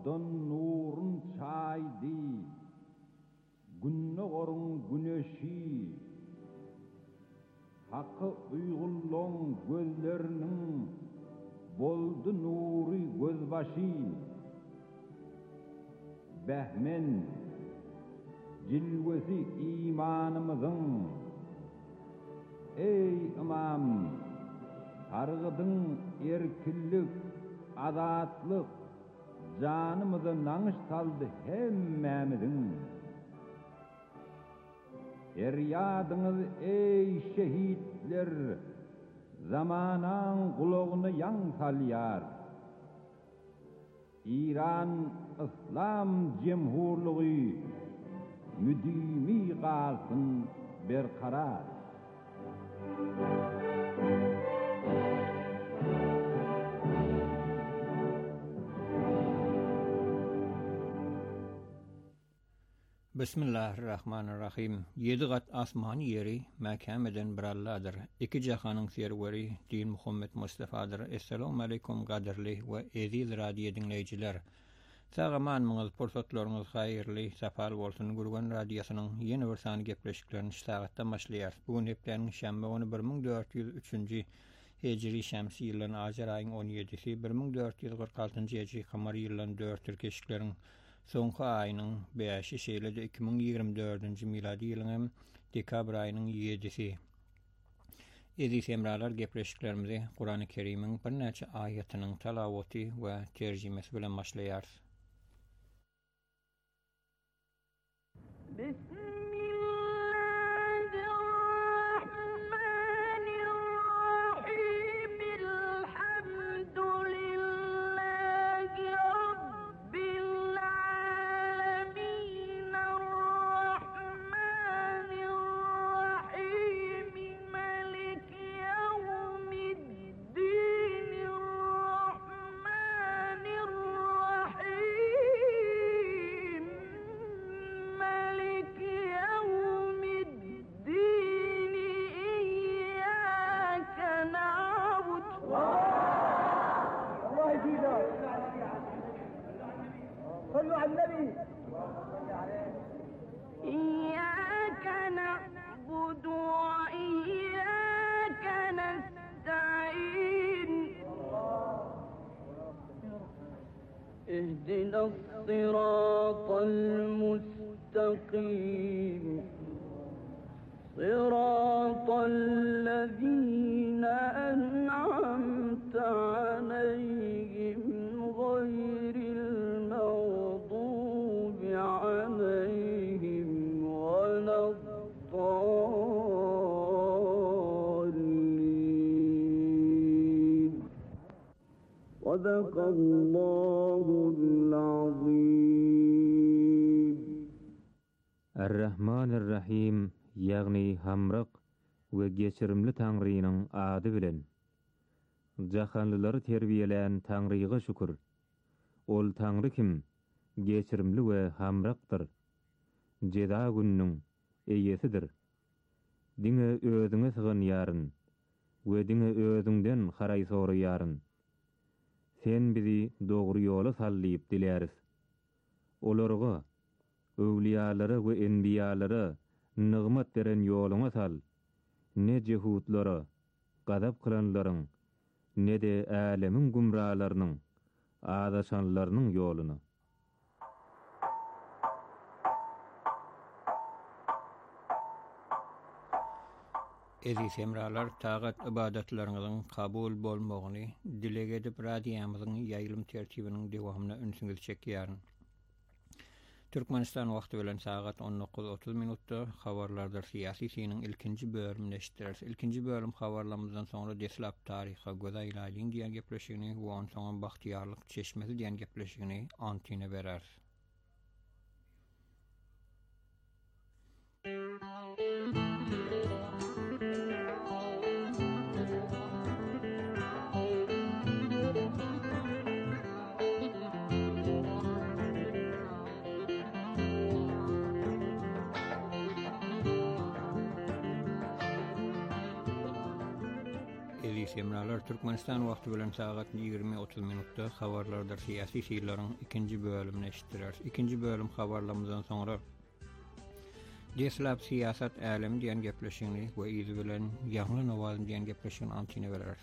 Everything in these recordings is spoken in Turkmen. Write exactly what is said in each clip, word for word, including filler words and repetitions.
Allah'ın nurun çaydı, günnoğurun güneşi, hakkı uygulluğun gözlerinin boldu nuri gözbaşı, behmen cilvesi imanımızın, ey imam, targıdın erkillik, azatlık, canımızı nanış saldı hemmemizin. Feryadınız ey şehitler, zamanan kulağını yan salyar. İran İslam Cemhurluğu müdimi kalsın berkarar. Bismillahirrahmanirrahim. Yedi gat asmani yeri mekameden biralladır. İki cahanın serveri din Muhammed Mustafa'dır. Esselamu aleyküm qadirli ve aziz radyo dinleyiciler. Sağamanmyňyz, pursatlaryňyz haýyrly, sapal bolsun. Gurgan radiosynyň ýeni bir sany gepleşiklerini şagatda başlaýar. Bugun hepläniň şämbe güni bir ming dört ýüz üçünji hejri şämsi ýylynyň ajar aýynyň on ýedisi, bir ming dört ýüz gırk altynjy hejri kamary ýylynyň dört tirkeşikleriň soňky aýynyň beşi şeýlede iki ming ýigirme dördünji miladi ýylynyň dekabr aýynyň ýedisi. Edi semralar gepleşiklerimizi Kur'an-ı Kerim'in bir näçe aýatynyň talawaty we terjimesi bilen başlaýar. صلوا على النبي. إياك نعبد وإياك نستعين. اهدنا الصراط المستقيم صراط الذين أنعمت عليهم غير المغضوب عليهم ولا الضالين. صدق الله العظيم. الرحمن الرحيم ýagny hamrak we geçirimli Taňrynyň ady bilen. Jahanlylary terbiýelen Taňryga şükür. Ol Taňry kim? Geçirimli we hamrakdyr. Jeda günüň eýesidir. Diňe özüňe syganýaryn we diňe özüňden haraý soraýaryn. Sen bizi dogry ýola sallyp diläris. Olarga, öwliýalara we enbiýalara nygmat beren ýoluňa sal. Ne jehudlara, gadap kılanlaryň, ne de älemiň gumralarynyň, adaşanlarynyň ýoluny. Ezi semralar tagat ibadetleriniň kabul bolmagyny dilek edip radiýamyzyň ýaýlym tertibiniň dewamyna ünsüňiz çekýärin. Türkmenistan wagty bilen sagat on dokuz otuz minutda habarlardır siyasiyinin ilkinci bölümünü eşittiririz. İlkinci bölüm habarlarımızdan sonra deslap tariha göz aylaýyn diýen gepleşigini we on soňra bahtiýarlyk çeşmesi diýen gepleşigini antine berer. semralar Türkmenistan wagty bilen sagat ýigirme otuz minutda habarlardan siyasi şeýlerin ikinji bölümini eşitdiler. İkinji bölüm habarlarymyzdan soňra Deslap siyasat älemi diýen gepleşigini we ýüzi bilen ýaňly nawazy diýen gepleşigini antyna berer.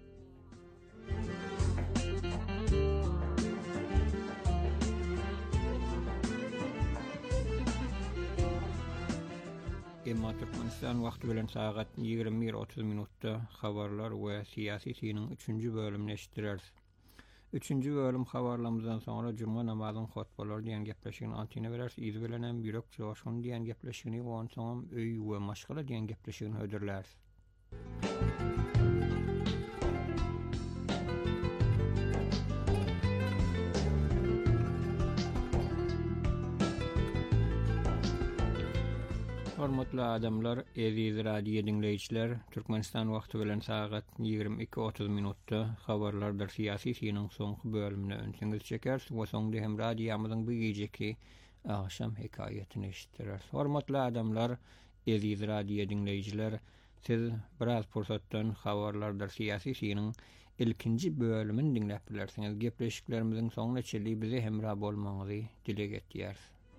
Emma Türkmenistan wagty bilen sagat ýigirme bir otuz minutda habarlar we siyasi şeýlerin üçünji bölümini eşitdiler. Üçünji bölüm habarlarymyzdan soňra juma namazynyň hutbalary diýen gepleşigini antyna berer. Ýüzi bilen hem ýürek joşuny diýen gepleşigini we ondan soň öý we maşgala diýen gepleşigini öderler. Hormatly adamlar, eziz radio dinleýijiler, Türkmenistan wagty bilen sagat ýigirme iki otuz minutda habarlardan siyasi şeýlerin soňky bölümine öňsüňiz çeker we soňda hem radiýamyzyň bu geceki akşam hekaýetini eşitdiler. Hormatly adamlar, eziz radio dinleýijiler, siz biraz pursatdan habarlardan siyasi şeýlerin ilkinji bölümini dinläp bilersiňiz. Gepleşiklerimiziň soňuna çeli bize hemra bolmaňyzy dileg etýär.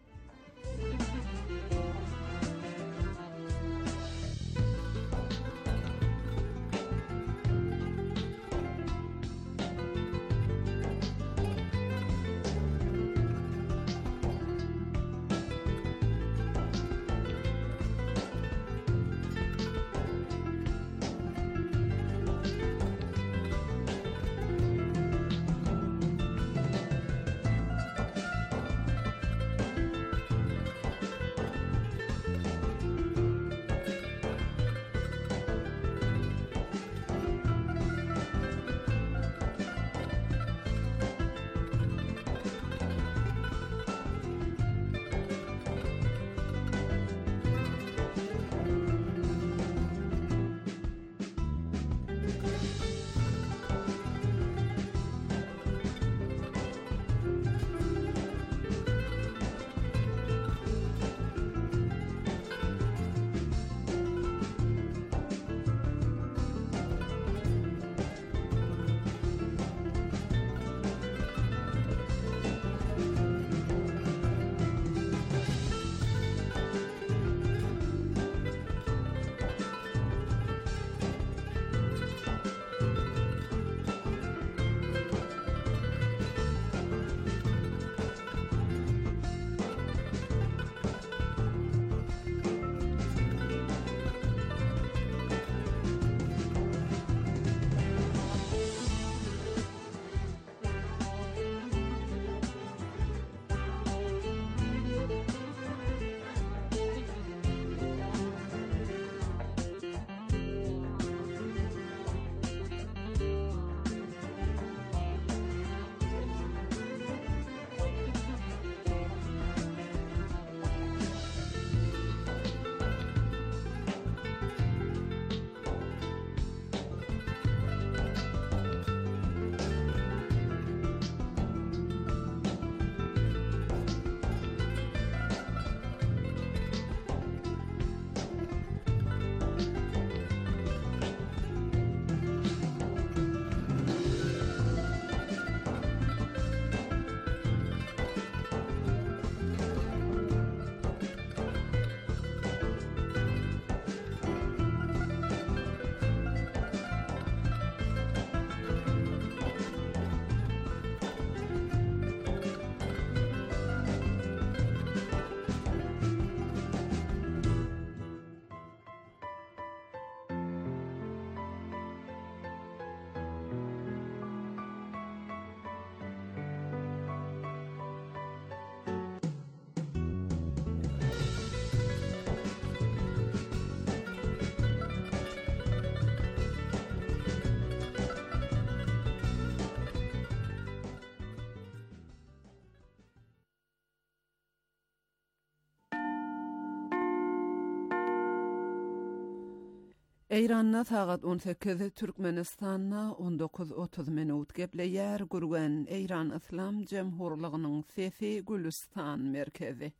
Eýranna sagat on sekiz, Türkmenistanna on dokuz otuz minut gepleýär gurgan Eýran Islam Jemhurlygynyň Sesi Gülistan merkezi.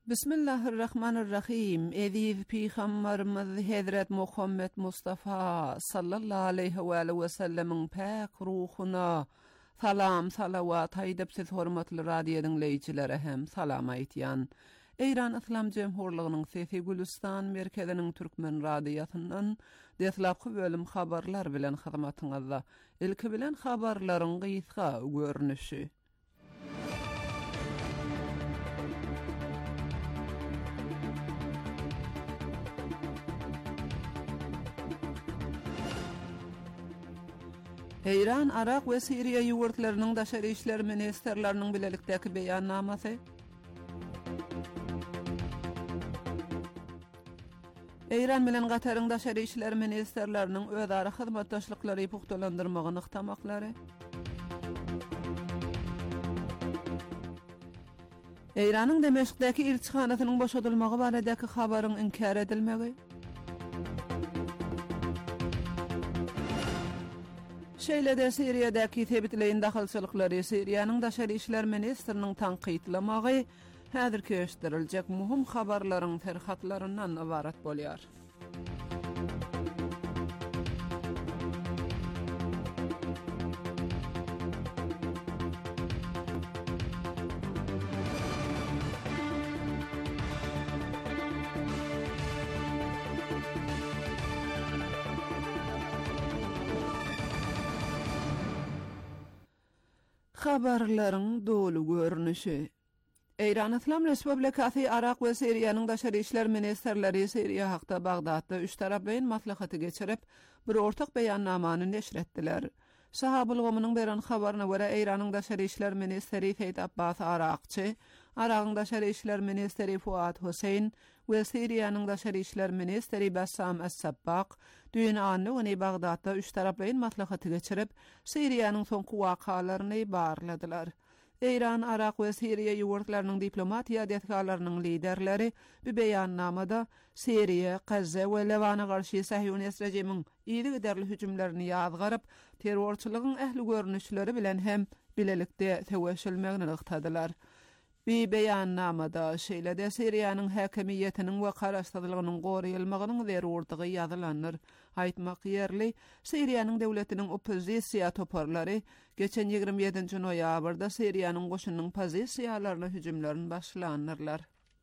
Bismillahirrahmanirrahim. Edip Peygamberimiz Hazret Muhammed Mustafa sallallahu aleyhi ve sellem'in pak ruhuna salam salavat aýdyp siz hormatly radio dinleýiçilere hem salam aýtýan. Eýran Islam Jemhurlygynyň Sesi Gülistan merkeziniň türkmen radiosynyň deslapky bölüm habarlar bilen hyzmatyňyzda. Ilki bilen habarlaryň gysga görnüşi. Eýran, Arak we Syria ýurtlarynyň daşary işler ministrleriniň bilelikdäki beýannamasy. Eýran bilen Gataryň daşary işler ministrleriniň özara hyzmatdaşlyklary puhtalandyrmagyny ykdamaklary. Eýranyň Demeşkdäki elçixanasynyň boşadylmagy baradaky habaryň inkar edilmegi. Şeýlede Syriýadaky tebitleýin dahylçylyklary Syriýanyň daşary işler ministriniň tanqytlamagy häzir köşdiriljek muhim habarlaryň terhatlaryndan ibarat bolýar. Habarlaryň dolu görnüşi. Eýran Islam Respublikasy Arak we Syriýanyň daşary işler ministrleri Syriýa hakda Bagdatda üç taraplyň maslahaty geçirip bir ortak beýannamany neşr etdiler. Sahab ulgamynyň beren habaryna görä Eýranyň daşary işler ministri Feýt Abbas Arakçy, Arakyň daşary işler ministri Fuat Huseyn we Syriýanyň daşary işler ministri Bassam Es-Sabbaq düýün anyny Bagdatda üç taraplyň maslahaty geçirip Syriýanyň soňky wakalaryny barladylar. Eýran, Arak we Syriýa ýurtlarynyň diplomatiýa detgalarynyň liderleri bir beýannamada Syriýa, Gazza we Lewana garşy Sahyonist rejimiň ýyly giderli hüjümlerini ýazgaryp, terrorçylygyň ähli görnüşleri bilen hem bilelikde teweşülmegini yktadylar. Bir beýannamada şeýlede Syriýanyň häkimiýetiniň we garaşdyrlygynyň goraýylmagynyň zerurdygy ýazylanýar. Aýtmak ýerli, Syriýanyň döwletiniň opozisiýa toparlary geçen ýygrimi ýedinji noýabrda Syriýanyň goşunyň pozisiýalaryna hüjümlerini başlanýarlar.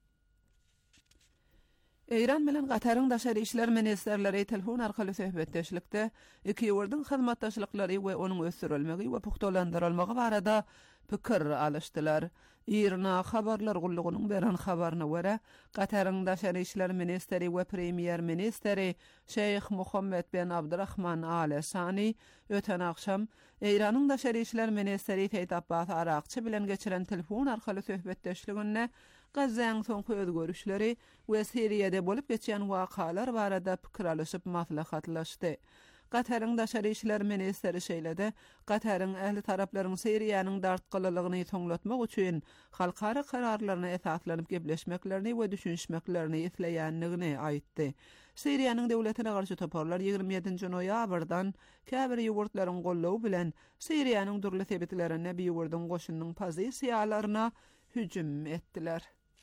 Eýran bilen Gataryň daşary işler ministrleri telefon arkaly söhbetdeşlikde iki ýurdyň hyzmatdaşlyklary we onuň ösürilmegi we puhtalandyrylmagy barada pikir alışdylar. Irna habarlar gullugynyň beren habaryna görä, Gataryň daşary işler ministri we premier ministri Şeyh Muhammed bin Abdurrahman Al Sani öten akşam Eýranyň daşary işler ministri Feýt Abbas Arakçy bilen geçiren telefon arkaly söhbetdeşliginde Gazzaň soňky özgörüşleri we Syriýada bolup geçen wakalar barada pikir alyşyp maslahatlaşdy. Gataryň daşary işler ministri şeýlede, Gataryň ähli taraplaryň Syriýanyň dartgylylygyny toňlatmak üçin halkara kararlaryna esaslanyp gepleşmeklerini we düşünşmeklerini isleýänligini aýtdy. Syriýanyň döwletine garşy toparlar ýygrimi ýedinji noýabrdan käbir ýurtlaryň gollawy bilen Syriýanyň durly sebitlerine bir ýurdyň goşunyň pozisiýalaryna hüjüm etdiler.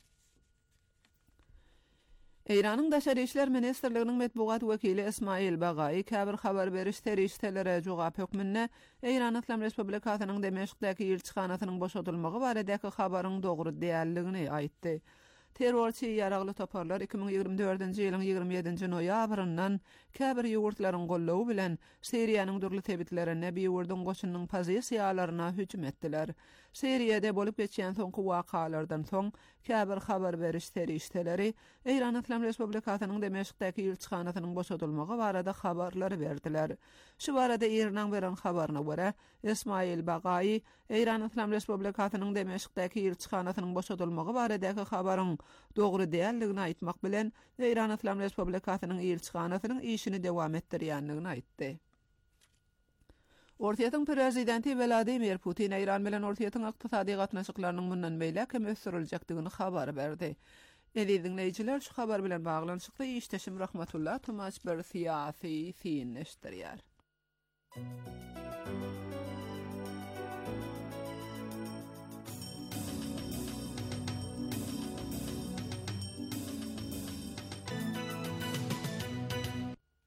Eýranyň daşary işler ministrliginiň medbugat wekili Ismail Bagay käbir habar beriş terişdelere jogap hökmünde Eýran Islam Respublikasynyň Demeşkdäki elçixanasynyň boşadylmagy baradaky habaryň dogry däldigini aýtdy. Terrorçy ýaragly toparlar iki ming ýygrimi dördünji ýylyň ýygrimi ýedinji noýabryndan käbir ýurtlaryň gollawy bilen Syriýanyň durly tebitlerine bir ýurdyň goşunyň pozisiýalaryna hüjüm etdiler. Syriýada bolup geçen soňky wakalardan soň käbir habar beriş terişdeleri Eýran Islam Respublikasynyň Demeşkdäki elçixanasynyň boşadylmagy barada habarlary berdiler. Şu barada Eýranyň beren habaryna görä, Ismail Bagay Eýran Islam Respublikasynyň Demeşkdäki elçixanasynyň boşadylmagy baradaky habaryň dogry däldigini aýtmak bilen Eýran Islam Respublikasynyň elçixanasynyň işini dowam etdirýänligini aýtdy. Ortaýatyň prezidenti Vladimir Putin Eýran bilen ortaýatyň ykdysady gatnaşyklarynyň mundan beýle kem ösüriljekdigini habar berdi. Edi dinleýijiler şu habar bilen baglanyşykda işteşim rahmatullah tumaç bir siýasy fiýinleşdirýär.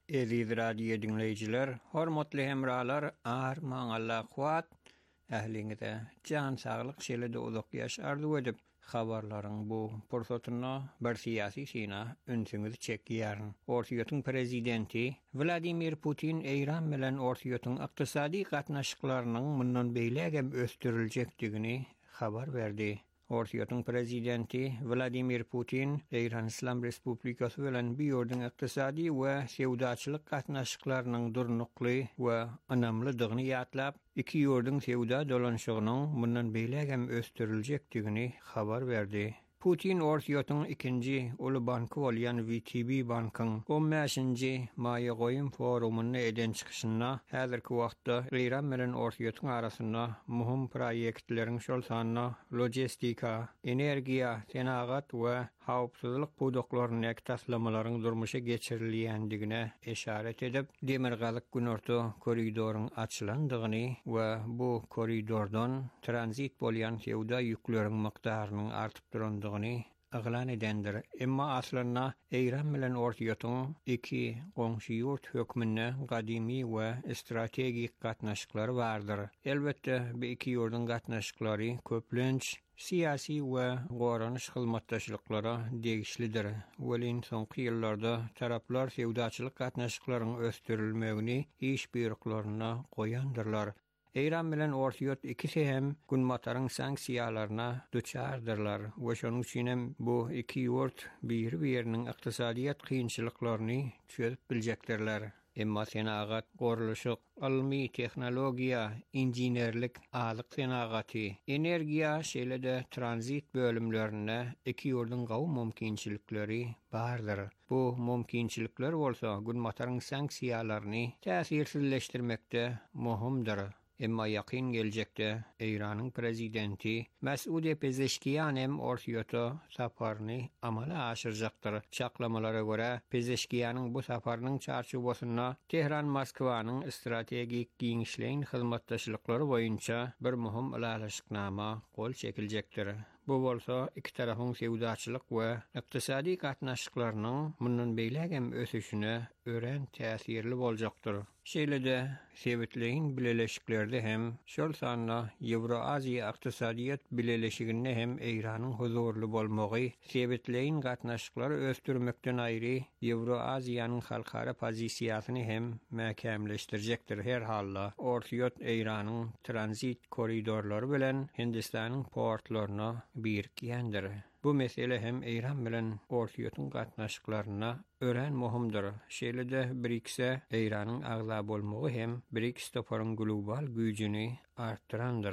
Eziz radio dinleyiciler, hormatly hemralar, ar maňalla kuat, ähliňize can saglyk şeýle-de uzak ýaş arzu edip, habarlaryň bu pursatyna bir syýasy şeýna ünsüňiz çekýärn. Ortiýotyň prezidenti Vladimir Putin Eýran bilen ortiýotyň ykdysady gatnaşyklarynyň mundan beýlegem östüriljekdigini habar berdi. Ortiýotyň prezidenti Vladimir Putin Eýran Islam Respublikasy bilen biýordun ykdysady we sewdaçylyk gatnaşyklarynyň durnukly we anamlydygyny ýatlap, iki ýurdun sewda dolanşygynyň mundan beýlegem östüriljekdigini habar berdi. Putin ortiýotyň ikinji uly banky bolýan V T B bankyň on beşinji maýy goýun forumuna eden çykyşyna häzirki wagtda Eýran bilen ortiýotyň arasynda muhim proýektleriň şol sanyna logistika, energiýa, senagat we hawpsuzlyk budaklaryny ektaslamalaryň durmuşa geçirilýändigine eşaret edip, demirgalyk günorta koridoryň açylandygyny we bu koridordan tranzit bolýan sewda ýükleriň mikdarynyň artyp durandygyny aglan edendir. Emma aslynda Eýran bilen ortiýotyň iki goňşy ýurt hökmünde gadymy we strategik gatnaşyklary bardyr. Elbetde bu iki ýurdun gatnaşyklary köplenç siyasi we goranyş hyzmatdaşlyklara degişlidir. Welin soňky ýyllarda taraplar sewdaçylyk gatnaşyklarynyň östürilmegini iş buyruklaryna goýandyrlar. Eýran bilen ortiýot ikisi hem günmataryň sanksiýalaryna duçardyrlar. We şonuň üçin hem bu iki ýurt bir-biriniň ykdysadyýat kynçylyklaryny çözüp biljekdirler. Emma senagat, goruluşyk, almy tehnologiýa, injinerlik, alyk senagaty, energiýa şeýle-de tranzit bölümlerine iki ýurdun gawy mümkinçilikleri bardyr. Bu mümkinçilikler bolsa günmataryň sanksiýalaryny täsirsizleşdirmekde muhimdir. Emma ýakyn geljekde Eýranyň prezidenti Mes'ud Pezeşkiýan hem ortiýota saparyny amala aşyrjakdyr. Çaklamalara görä, Pezeşkiýanyň bu saparynyň çarşubasyna Tehran Moskwanyň strategik giňişleýin hyzmatdaşlyklary boýunça bir muhim ilalaşyknama gol çekiljekdir. Bu bolsa iki tarafyň sewdaçylyk we ykdysady gatnaşyklarynyň mundan beýlegem ösüşine ören täsirli boljakdyr. Şeýle-de Sewitleýin bileleşiklerde hem şol sanyna Ýewroaziýa ykdysadyýat bileleşiginde hem Eýranyň huzurly bolmagy Sewitleýin gatnaşyklary östürmekden aýry Ýewroaziýanyň halkara pozisiýasyny hem mäkämleşdirjekdir. Her halla ortiýot Eýranyň tranzit koridorlary bilen Hindistanyň portlaryna birikýändir. Bu mesele hem Eýran bilen ortiýotyň gatnaşyklaryna ören muhimdir. Şeýle-de B R I C S-e Eýranyň agza bolmagy hem B R I C S toparyň global güýjüni artdyrandyr.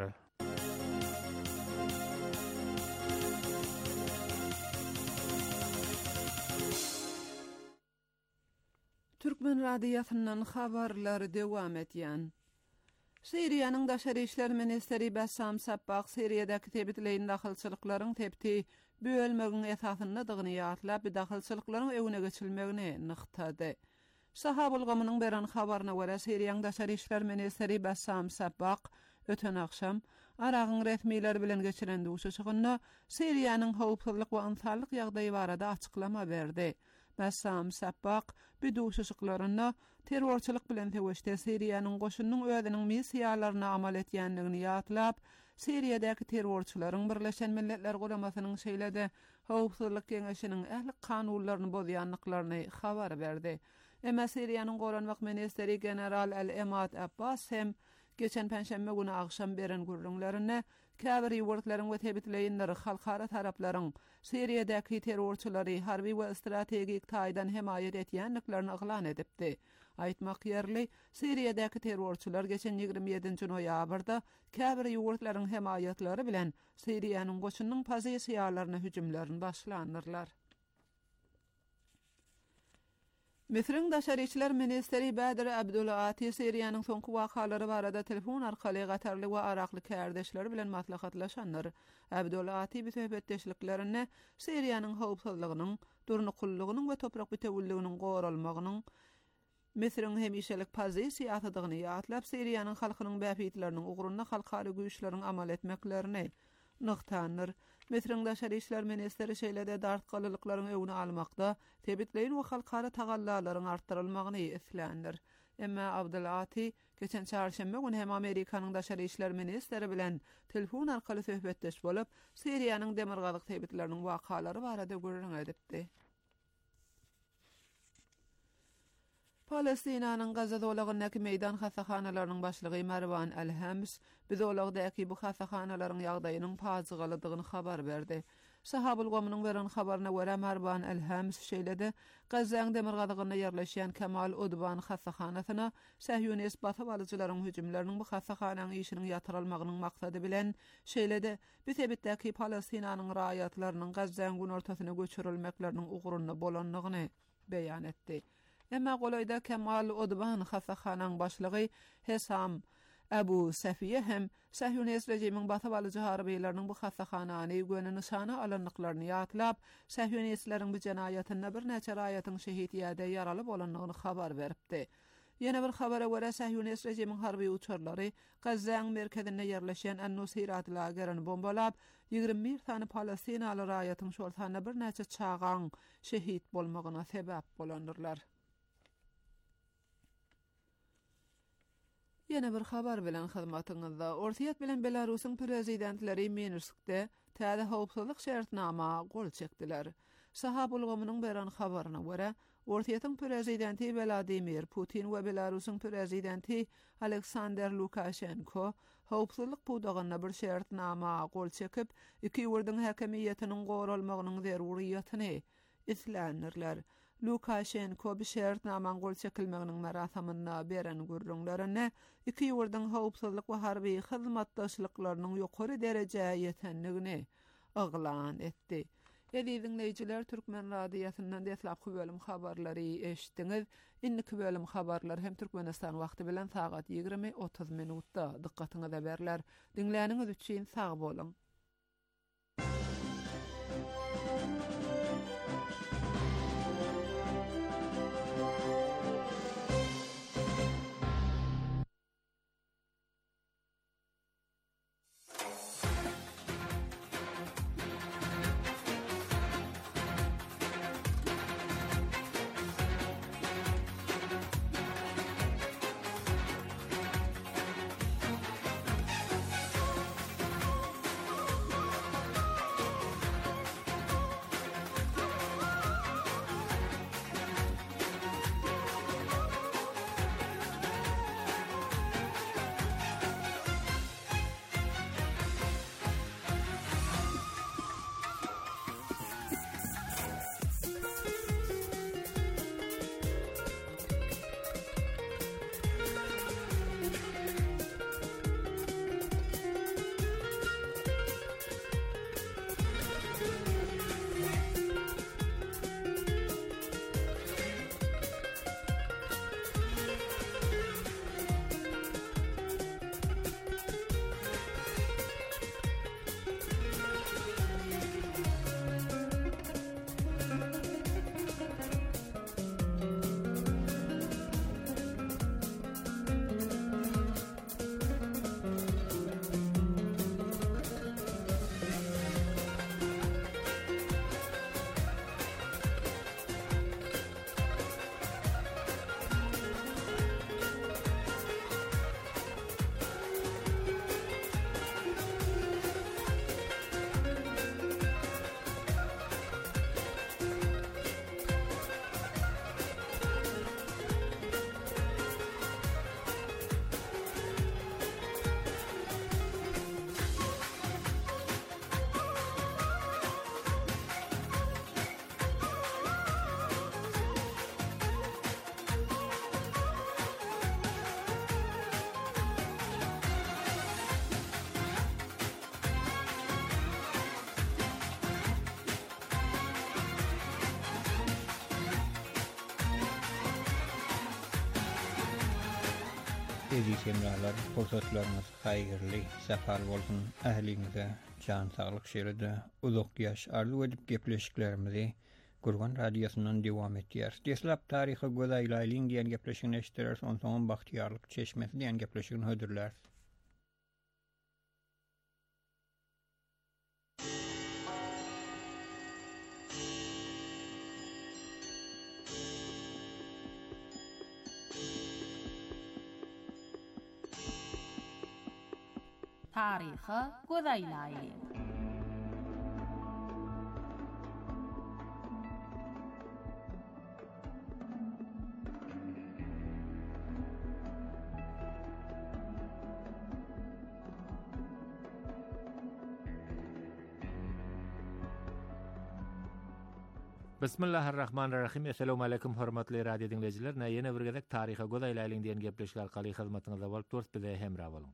Türkmen radiosynyň habarlary dowam etýän. Siriýanyň daşary işler ministeri Bassam Sabbaq Siriýadaky tebitleýin dahylçylyklaryň tepti bölmegiň esasynydygyny ýatlap, dahylçylyklaryň öwüne geçilmegini nyktady. Saha bulgamynyň beren habaryna görä Siriýanyň daşary işler ministeri Bassam Sabbaq öten akşam Aragyň resmiler bilen geçiren duşuşygyna Siriýanyň howpsuzlyk we ynsallyk ýagdaýy barada açyklama berdi. Bassam Sabbaq bu duşuşyklaryna terrorçylyk bilen teweşde Siriýanyň goşunyň özüniň missiýalaryna amal etýändigini ýatlap, Siriýadaky terrorçylaryň Birleşen Milletler Guramasynyň şeýle-de Howpsuzlyk Keňeşiniň ähli kanunlaryny bozýanlyklaryny habar berdi. Emma Siriýanyň Goranmak ministeri General Al-Emad Abbas hem geçen penşembe günü akşam beren gurrunlaryny käbir ýurtlaryň we tebitleýinleri halkara taraplaryň Siriýadaky terrorçylary harby we strategik taýdan hemaýet etýänliklaryny aglan edipdi. Aýtmak ýerli, Siriýadaky terrorçylar geçen ýygrimi ýedinji noýabrda käbir ýurtlaryň hemaýetlari bilen Siriýanyň goşunyň pozisiýalaryna hüjümlerini başlanyrlar. Misriň daşary işler ministeri Badir Abdulati Siriýanyň soňky wakalary barada telefon arkaly gatarly we arakly kärdeşleri bilen maslahatlaşanlar. Abdulati bu söhbetdeşliklerini Siriýanyň howpsuzlygynyň, durnukullygynyň we toprak bütewilliginiň goralmagynyň Misriň hemişelik pozisiýasydygyny ýatlap Siriýanyň halkynyň bäpitleriniň ugrunda halkary güýçleriň amal etmeklerini, Nıqtanlar, Metriň Daşary işler ministeri şeýlede dartgalylyklaryň öwüni almakda tebitleýin we halkara tagallalaryň artdyrylmagyny islendir. Emma Abdulati geçen çarşamba günü hem Amerikanyň Daşary işler ministeri bilen telefon arkaly söhbetdeş bolup, Siriýanyň demirgazyk tebitleriniň wakalary barada görüň edipdi. Palestinanyň Gaza dowlagynyň meýdan hasahanalarynyň başlygy Marwan Al-Hams biz olagdaky bu hasahanalaryň ýagdaýynyň pazygalydygyny habar berdi. Sahabul Gomynyň beren habaryna görä Marwan Al-Hams şeýlede Gazaň demirgazygyna ýerleşýän Kemal Udban hasahanasyna Sahyonist batyp alyjylaryň hüjümleriniň bu hasahanyň işiniň ýatyrylmagynyň maksady bilen şeýlede biz ebitdäki Palestinanyň raýatlarynyň Gazaň gün ortasyna göçürilmekleriniň uguruny bolanlygyny beýan etdi. Emma golayda Kemal Udban hasahanyň başlygy Hesam Abu Safiye hem Sahyonist rejimiň batyp alyjy harbiýetleriniň bu hasahanany göni nişana alanyklaryny ýatlap, Sahyonistlaryň bu jenaýatyna bir näçe raýatyň şehit ýa-da ýaraly bolanlygyny habar beripdi. Ýene bir habara görä Sahyonist rejimiň harby uçurlary Gazaň merkezine ýerleşen An-Nusayrat lagerini bombalap, ýygrimi bir tane Palestinaly raýatyň şoltana bir näçe çağan şehit bolmagyna sebäp bolanyrlar. Ýene bir habar bilen hyzmatyňyzda Ortiýat bilen Belarusyň prezidentleri Minskde täze howpsuzlyk şertnama gol çekdiler. Sahabul Gomynyň beren habaryna görä, Ortiýatyň prezidenti Vladimir Putin we Belarusyň prezidenti Aleksandr Lukashenko howpsuzlyk pudagyna bir şertnama gol çekip, iki ýurdyň häkimiýetiniň goralmagynyň zeruriýatyny islenirler. Lukashenko bir şertnaman gol çekilmeginiň merasamyna beren gürrüňlerine iki ýurdyň howpsuzlyk we harby hyzmatdaşlyklarynyň ýokary derejäge ýetenligini aglan etdi. Edi dinleýijiler, Türkmen radiýasyndan deslapky bölüm habarlary eşitdiňiz. Indiki bölüm habarlar hem Türkmenistan wagty bilen sagat ýygrimi otuz minutda dikkatyňyza berler. Dinläniňiz üçin sag boluň. Ezi semralar, fursatlarınız hayırlı, safar bolsun, ähliňize can saglyk şeride uzak ýaş arzu edip gepleşiklerimizi Gurban Radiosynyň dowam etýär. Deslap taryhy gozaýlaýlyň diýen gepleşigini eşitdiler, onsoň Bahtiýarlyk çeşmesi diýen gepleşigini hödürler. Tarixi gözaylayling. Bismillahirrahmanirrahim. Assalamu alaykum hormatly radio dinleyijiler. Näýene bir gezek taryha gözaylaýlyň diýen gepleşik arkaly hyzmatyňyzda bolup durýar, bize hemra boluň.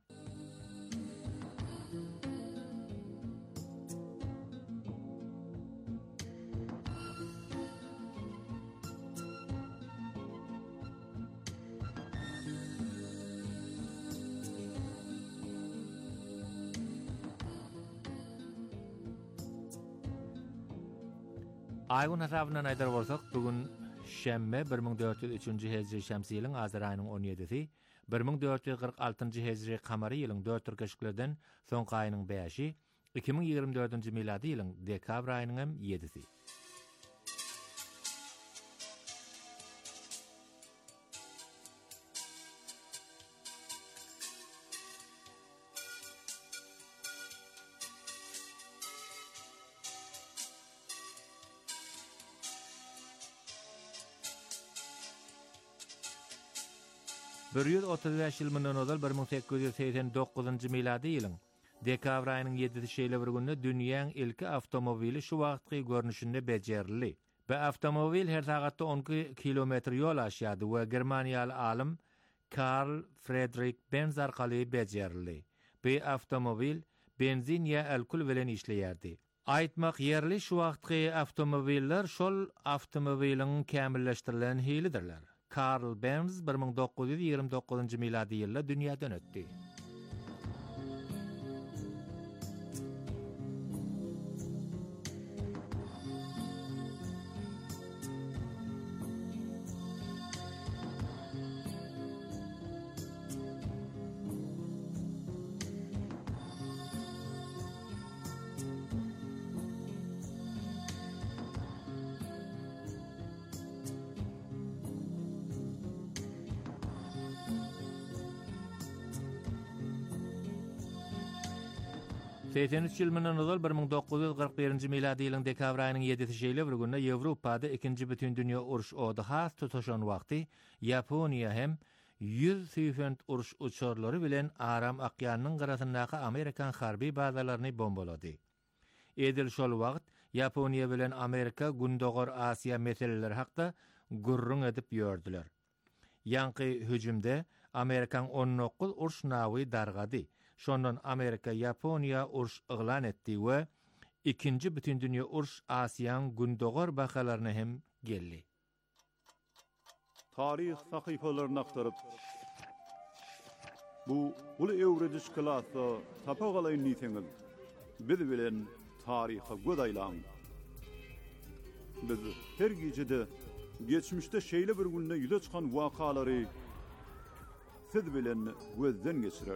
Aýgyň hasabyna näder bolsak, bugün şemme bir ming dört ýüz üçinji hejri şämsi ýylyň azar aýynyň on ýedisi, bir ming dört ýüz kırk altynjy hejri kamary ýylyň dört türkeşiklerden soňky aýynyň beşi, iki ming ýygrimi dördünji miladi ýylyň dekabr aýynyň hem ýedisi. bir ýüz otuz beş ýyl mundan ozal bir ming sekkiz ýüz seksen dokuzynjy miladi ýylyň dekabr aýynyň ýedisi şeýle bir günde dünýäň ilki awtomobili şu wagtky görnüşinde bejerli. Bu awtomobil her sagatda on kilometr ýol aşýady we Germaniýaly alim Karl Friedrich Benz arkaly bejerli. Bu awtomobil benzin ýa alkol bilen işleýärdi. Aýtmak ýerli şu wagtky awtomobiller şol awtomobiliň kämilleşdirilen hilidirler. Karl Benz bir ming dokuz ýüz ýygrimi dokuzynjy miladi ýylda dünýäden ötdi. seksen üç ýyl mundan ozal bir ming dokuz ýüz kırk birinji miladi ýylyň dekabr aýynyň ýedisi şeýle bir günde Ýewropada ikinji bütün dünýä uruş ody has tutuşan wagty Ýaponiýa hem yüz süýfent uruş uçurlary bilen Aram okeanynyň garasyndaky Amerikan harby bazalaryny bombalady. Edil şol wagt Ýaponiýa bilen Amerika Gündogor Asiýa meseleleri hakda gurrun edip ýördüler. Ýanky hüjümde Amerikan on dokuz uruş nawy dargady. Şondan Amerika Ýaponiýa uruş yglan etdi we ikinji bütün dünýä uruş Asiýanyň gündogor bakalaryna hem geldi. Tarih sahypalaryny aktaryp bu uly ewrediş klasy tapagalyň niýetiňiz biz bilen taryha gödaýlaň. Biz her gejede geçmişde şeýle bir günde ýüze çykan wakalary siz bilen gözden geçirer.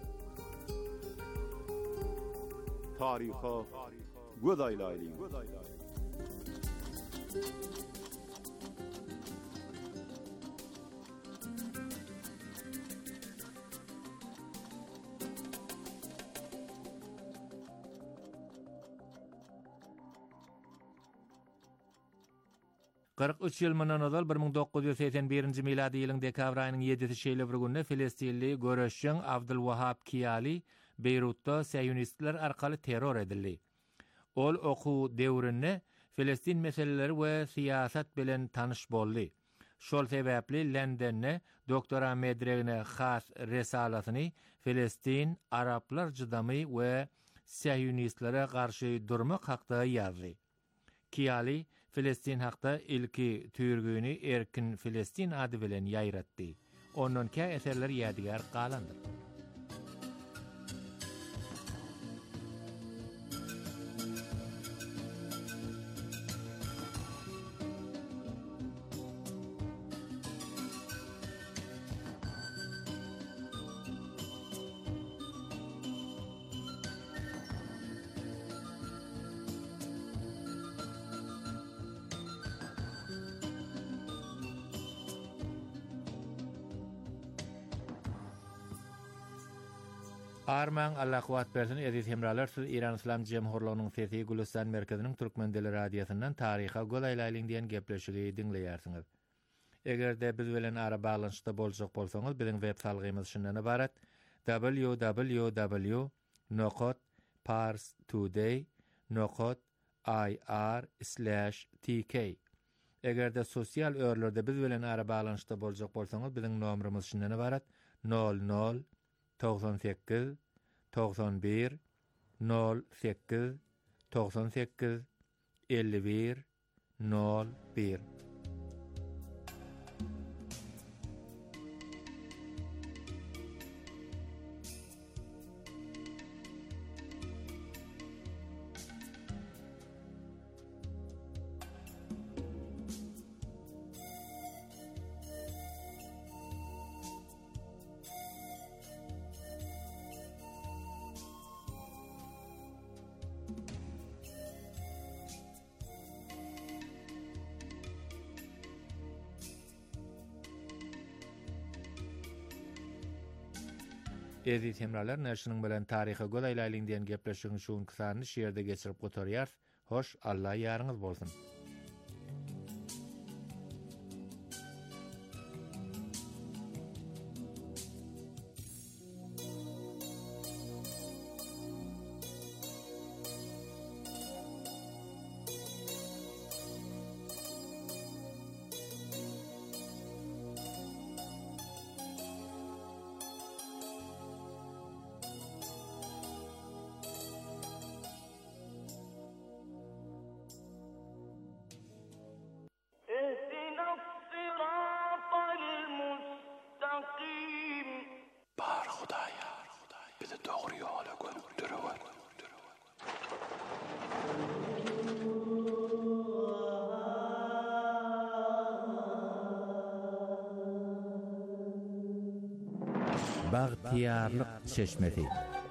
Tariha gödaýlaýlyň. kırk üç ýyl mundan ozal bir ming dokuz ýüz seksen birinji miladi ýylyň dekabr aýynyň ýedisi şeýle bir günde Filistinli göreşçiň Abdulwahab Kiali Beyrutda Siyonistler arkaly terror edildi. Ol oku döwründe Filistin meseleleri we siyasat bilen tanyş boldy. Şol sebäpli Londonda doktora medregine has resalatyny Filistin Araplar jydamy we Siyonistlere garşy durmak hakda ýazdy. Kiali Filistin hakda ilki türgüni Erkin Filistin ady bilen ýaýratdy. Ondan kä eserler ýadigar galandy. Arman Allah kuwat bersin edit hemralar siz İran İslam Cemhurluğu'nun sesi Gülistan Merkezi'nin Türkmen Dili Radyosu'ndan tariha golaylaylyň diýen gepleşigi dinleýärsiňiz. Egerde biz bilen ara bağlanşyda boljak bolsaňyz, biziň web salgymyz şundan ibarat: w w w nokta pars today nokta i r slash t k. Egerde sosial örlerde biz bilen ara bağlanşyda boljak bolsaňyz, biziň nomerimiz şundan ibarat: nol nol doksan sekiz doksan bir nol sekiz doksan sekiz elli bir nol bir. Ezi temralar näşiniň bilen taryha golaylaylyň diýen gepleşigiň şuň kysany şeýerde geçirip gotarýar. Hoş, Allah ýaryňyz bolsun. Bagtiyarlyk çeşmesi.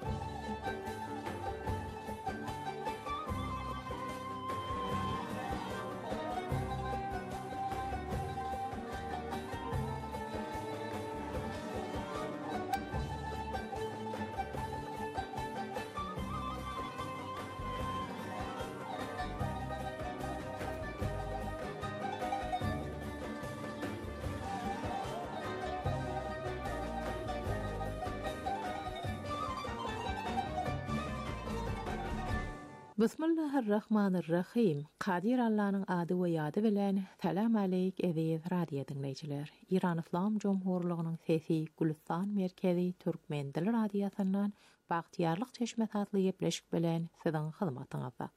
Bismillahirrahmanirrahim. Qadir Allah'ın adı we ýady bilen salam aleyk eziz radio dinleýijiler. İran İslam Cumhurluğunyň sesi Gülistan Merkezi Türkmen Dili Radiosynyň Bagtiyarlyk çeşmesi adly gepleşik bilen siziň hyzmatyňyzda.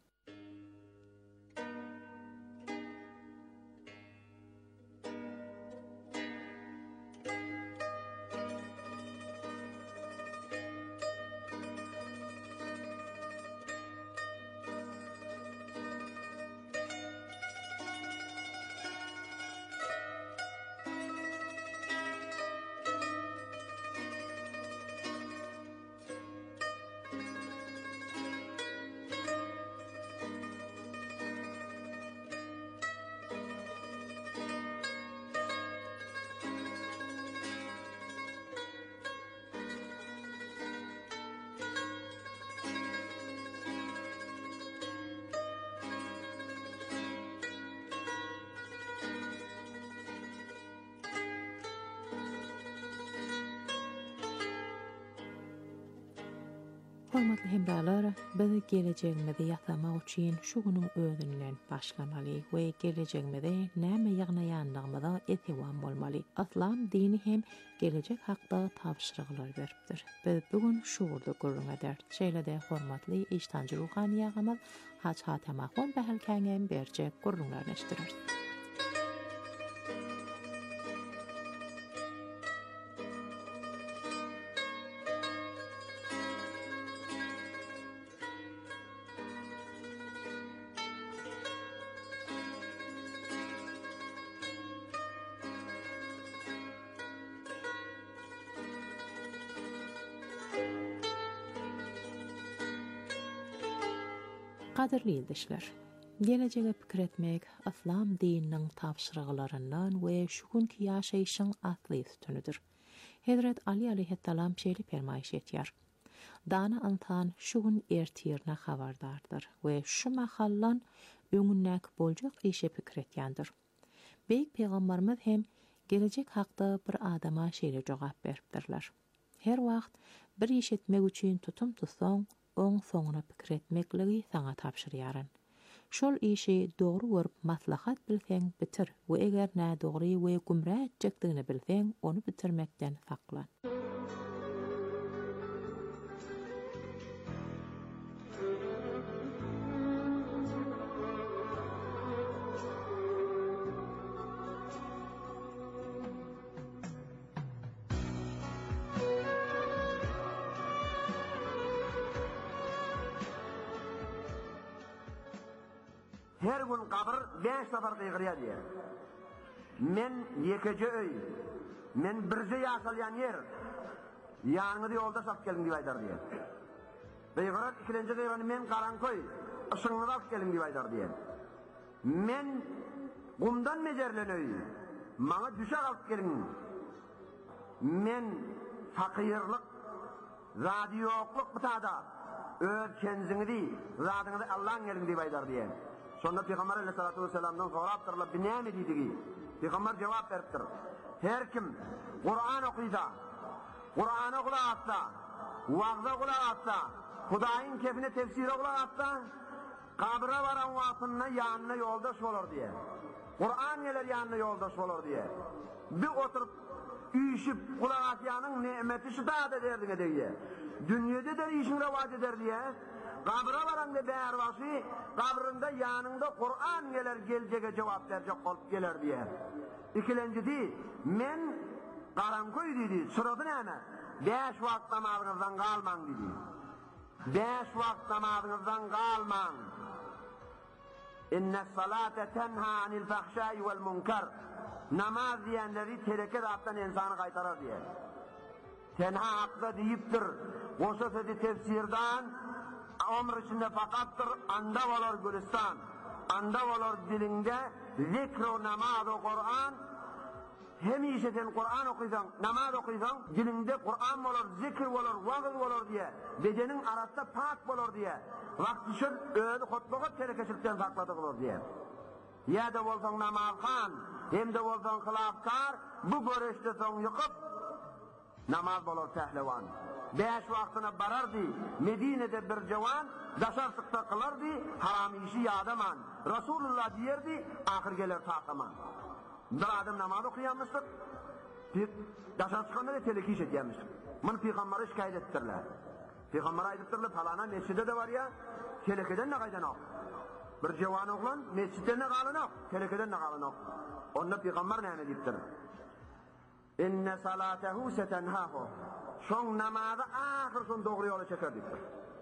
Hormatly hemralar, biz geleceğimizi ýasamak üçin şu günüň özünden başlamaly we geleceğimizi näme ýagnaýandygymyza etewam bolmaly. Islam dini hem gelecek hakda tapşyryklar beripdir. Biz bugün şu urda görüňeder. Şeýle-de hormatly iştanjy ruhany ýagymyz Haç Hatemahon behelkäňem berjek görüňler neşdirir. Qadirli ýoldaşlar, geleceğe pikir etmek İslam dininiň tapşyryklарyndan we şu günki ýaşaýyşyň asly üstünüdir. Hazrat Ali aleyhisselam şeýle fermaýyş etýär: Dana antan şugun ertirne habardardır we şu mahallan öňündäki boljak işe pikir etýändir. Beýik peýgamberimiz hem gelecek hakda bir adama şeýle jogap beripdirler. Her wagt bir iş etmek üçin tutum tutsaň, oň soňuna pikir etmekligi saňa tapşyrýaryn. Şol işi dogry görüp maslahat bilseň bitir we eger nä dogry we gumra etjekdigini bilseň, onu bitirmekden saklan. Her gün kabır beş sefer kıygırıya diye. Men yekece öy, men birce yaşalayan yer, yanıda yolda sap gelin diye aydar diye. Kıygırat ikilenci kıygıranı men karankoy, ısınlıda sap gelin diye aydar diye. Men kumdan mecerlen öy, bana düşe kalp gelin. Men fakirlik, radyokluk bıtada, öz kenzini değil, zadını Allah'ın gelin diye aydar diye. Sonra Peygamber Aleyhissalatu vesselam'dan soraptırlar, bir ne mi dediği? Peygamber cevap veriptir. Her kim Kur'an okuysa, Kur'an'a kulak atsa, vaazda kulak atsa, Hudayın kefine tefsire kulak atsa, kabra varan vaatınla yanına yoldaş olur diye. Kur'an gelir yanına yoldaş olur diye. Bir oturup üyüşüp kulak atyanın nimeti şıtaat ederdin diye. Dünyada da işin revaç eder diye. Kabra varan da berbaşı, kabrında yanında Kur'an gelir gelecek cevap verecek olup gelir diye. İkilenci değil, men karankoy dedi, sıradı neyme? Beş vakit namazınızdan kalman dedi. Beş vakit namazınızdan kalman. İnne salate tenha anil fahşai vel munkar. Namaz diyenleri tereket attan insanı kaytarar diye. Tenha hakta deyiptir. O sözü tefsirden ömür içinde fakattır, anda olur Gülistan, anda olur dilinde, zikr-u namaz-u Kur'an, hem işeten Kur'an okuysan, namaz okuysan, dilinde Kur'an olur, zikr olur, vaaz olur diye, bedenin arasında pak olur diye, vakti şun öğüdü hutluğu terekeşlikten sakladık olur diye. Ya da olsan namazhan, hem de olsan hılafkar, bu görüşte son yıkıp, namaz olur pehlevan. Beş vaktine barardı, Medine'de bir cevan, daşartıkta kılardı, haram işi yadaman. Resulullah diyerdi, ahir gelir takaman. Bir adam namaz okuyanmıştık, daşartıkanda da teleki iş etyenmiştik. Bunu Peygamber'e şikayet ettirler. Peygamber'e aydıptırlar, falana mescide de var ya, telekeden ne kaydan ok. Bir cevan oğlan, mescitten ne kalın ok, telekeden ne kalın ok. Onunla Peygamber ne ediptir? İnne salatehu setenhahu. Şoň namazı ahir son doğru yola çekerdik.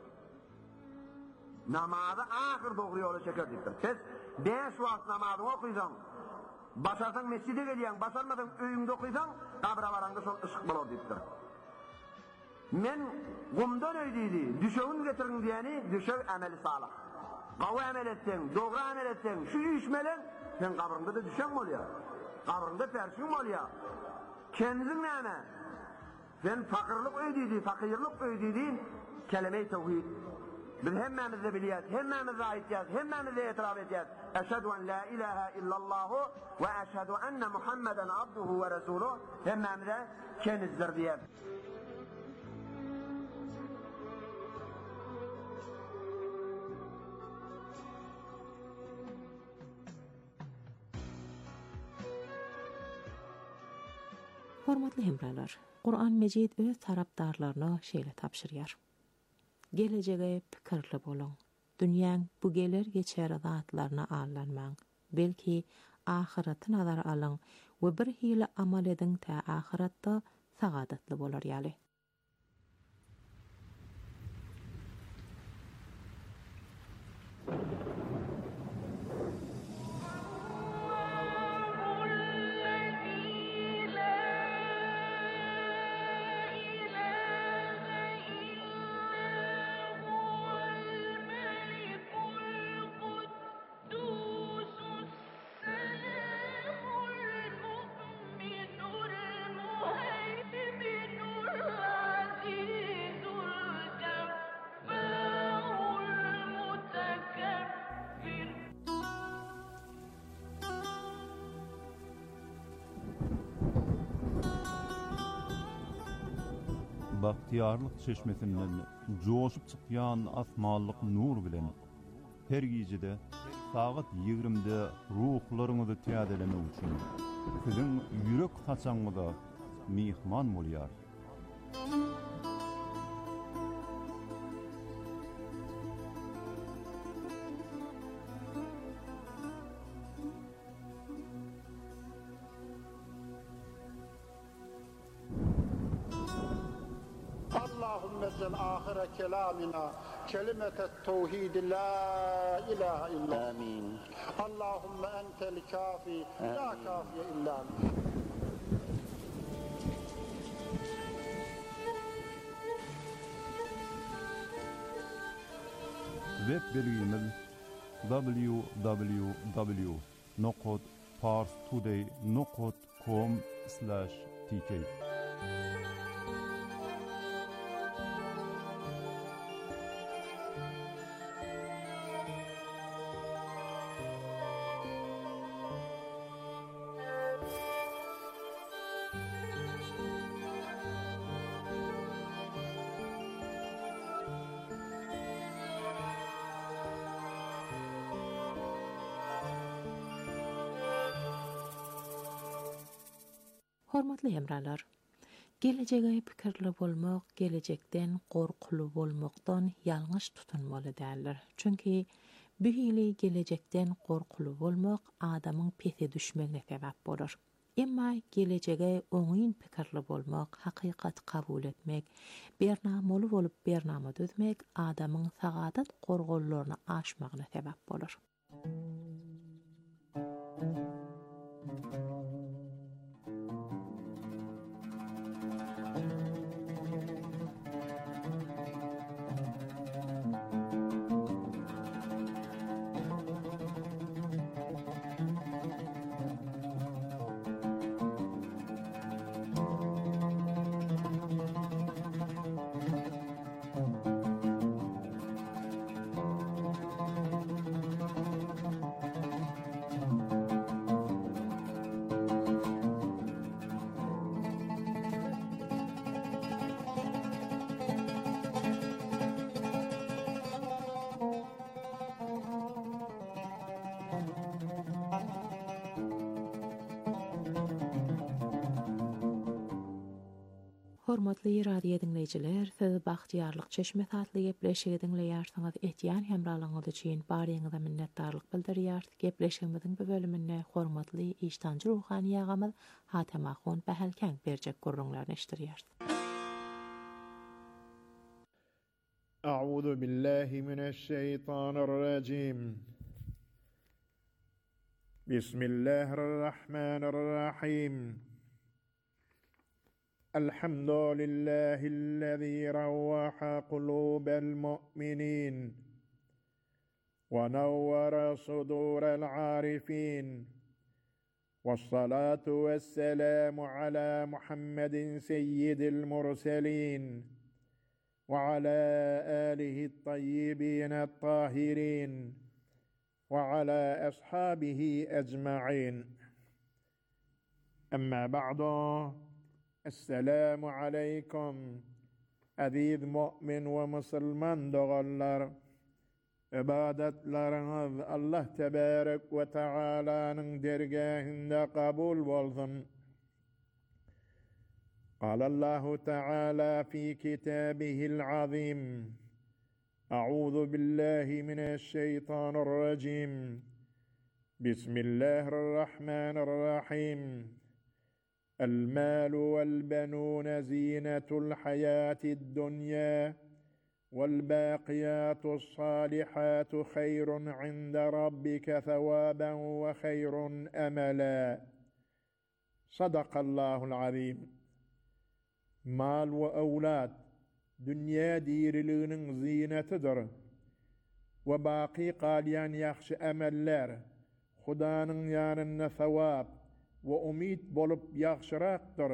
Namazı ahir doğru yola çekerdik. Siz beş vakit namazı okuysan, başarsan mescide geliyen, başarmasan öyünde okuysan, kabra varanda son ışık bulur deyiptir. Men gumdan öydeydi, düşövün getirin diyeni, düşöv emeli salih. Qavu emel etsen, doğru emel etsen, şu işmelen, sen kabrında da düşen mi oluyor? Kabrında perşin mi oluyor? Kendin neyme? Sen fakirlik öydüydü, fakirlik öydüydü, kelime-i tevhid. Biz hemmemizde biliyat, hemmemizde ayetiyat, hemmemizde itiraf etiyat. Eşhedü en la ilahe illallahu ve eşhedü enne Muhammeden abduhu ve resuluhu, hemmemizde kenizdir diyet. Hormatly hemralar, Kur'an Mecid öz tarapdarlaryna şeýle tapşyrýar. Gelejege pikirli boluň. Dünýäň bu geler geçer zatlaryna allanmaň. Belki ahiraty nazara alyň we bir hili amal ediň ta ahiratda sagadatly bolar ýaly. المهيمن العزيز الجبار bahtiyarlyk çeşmesinden joşup çykýan asmanlyk nur bilen her gijede saat yigrimde ruhlaryňyzy täzelemek üçin siziň ýürek haçaňyza mihman bolýar. اللهم اجعل آخر كلامنا كلمة التوحيد لا إله إلا آمين. اللهم أنت الكافي لا كافي إلا أنت. Web belgimiz w w w nokta parstoday nokta com slash t k. Hormatly hemralar, gelejege pikirli bolmak, gelejekden gorkulu bolmakdan ýalňyş tutunmaly däldir. Çünki bu hili gelejekden gorkulu bolmak adamyň pese düşmegine sebäp bolar. Emma gelejege oňyn pikirli bolmak, hakykat kabul etmek, bernamaly bolup bernama düzmek adamyň sagadat gorgollaryny aşmagyna sebäp bolar. Hormatly radio dinleyijiler, siz bahtiyarlyk çeşmesi adly gepleşigi dinleýärsiňiz. Etýän hemralygyňyz üçin barýaňyza minnetdarlyk bildirýär. Gepleşigimiziň bu bölüminde hormatly iştanjy ruhani ýagamyz Hatem Ahun Bahelken berjek gurrunlaryny eşdirýär. A'udhu billahi mineşşeytanirracim. Bismillahirrahmanirrahim. الحمد لله الذي روح قلوب المؤمنين ونور صدور العارفين والصلاة والسلام على محمد سيد المرسلين وعلى آله الطيبين الطاهرين وعلى أصحابه أجمعين. أما بعد، Esselamu aleykum aziz mu'min ve musulman doğallar. İbadetleriniz Allah tebarek ve Teala'nın dergahinde kabul bolsun. قال الله تعالى في كتابه العظيم: أعوذ بالله من الشيطان الرجيم. بسم الله الرحمن الرحيم. المال والبنون زينة الحياة الدنيا والباقيات الصالحات خير عند ربك ثوابا وخير أملا. صدق الله العظيم. مال وأولاد دنيا ديرلığının زينetidir. وباقي قاليان يخش أملlar Hudanın yanında thawab ve umid bolup yaxşıraktır.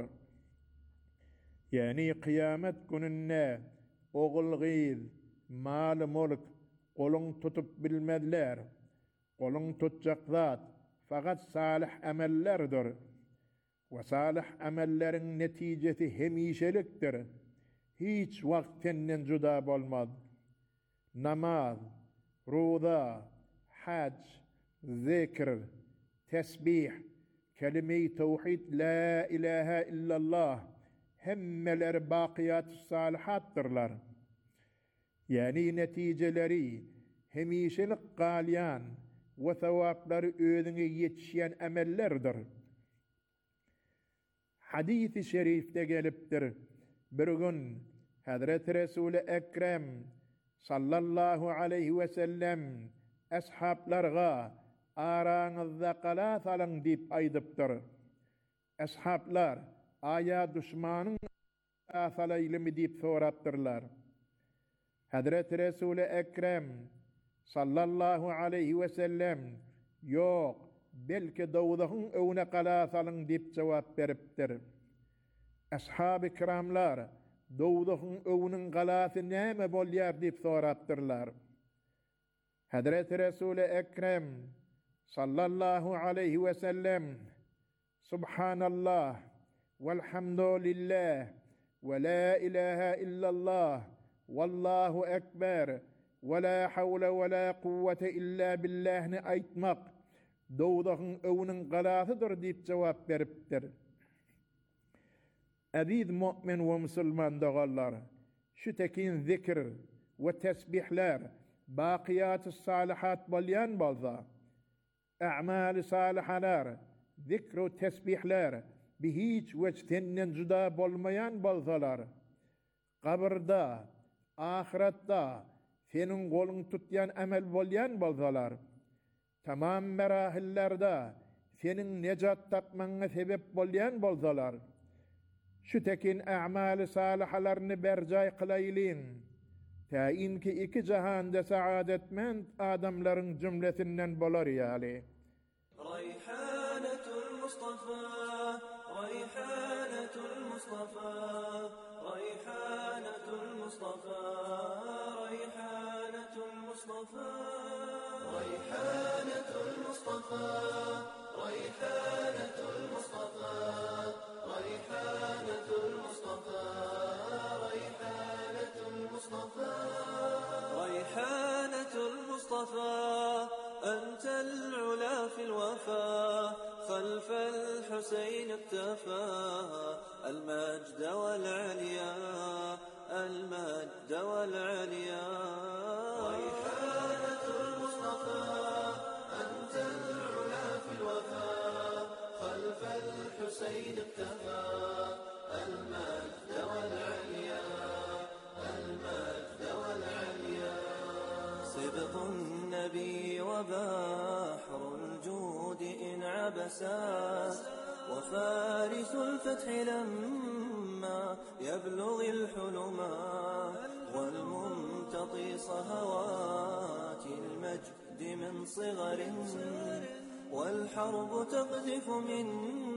Yani kıyamet gününde oğul gıyz, mal mulk, kolun tutup bilmediler. Kolun tutacak zat fakat salih amellerdir. Ve salih amellerin neticesi hemişeliktir. hiç vaktinden juda bolmaz. Namaz, roza, hac, zikr, tesbih, kelime-i tevhid, la ilahe illallah, hemmeler bakiyat-ı salihattırlar. Yani neticeleri hemişelik galyan ve sevapları özüne yetişen emellerdir. Hadis-i şerifte geliptir. Bir gün Hazreti Resul-i Ekrem sallallahu aleyhi ve sellem ashablarga aranızda qala salın deyip aydıptır. Ashablar aya düşmanın asalaylı mı deyip soraptırlar. Hazreti Resul-i Ekrem sallallahu aleyhi ve sellem yok belki dawdahın öwne qala salın deyip cevap beripdir. Ashab-ı kiramlar dawdahın öwünün qalası näme bolýar deyip soraptırlar. Hazreti Resul-i Ekrem sallallahu aleyhi ve sellem Subhanallah velhamdülillah ve la ilahe illallah vallahu ekber ve la havle ve la kuvvete illa billah'ni aytmak dawdahın öwünün qalasydyr deyip cevap beripdir. Aziz mümin ve musulman dağlar, şu tekin zikr ve tesbihler, bakiyat-ı salihat bolyan bolsa, a'mal-i salihalar, zikr ve tesbihler, bi hiç vectinden juda bolmayan bolsalar, kabirda, ahirette, senin golun tutyan amel bolyan bolsalar, tamam merahillerde, senin necat tapmana sebep bolyan bolsalar, şu tekin a'mal-i salihalarını bercay kılaylin, ta inki iki cahanda saadetmend adamların cümlesinden bolar yali. Rayhanatul Mustafa, Rayhanatul Mustafa, Rayhanatul Mustafa, Rayhanatul Mustafa, Rayhanatul Mustafa, Rayhanatul Mustafa, Rayhanatul Mustafa, Rayhanatul Mustafa, Rayhanatul Mustafa, أنت العلا في الوفا خلف الحسين اكتفى المجد والعليا المجد والعليا ريحانة المصطفى أنت العلا في الوفا خلف الحسين اكتفى المجد والعليا المجد والعليا صدق النبي وبحر الجود إن عبسا وفارس الفتح لما يبلغ الحلما والممتطي صهوات المجد من صغر والحرب تقذف من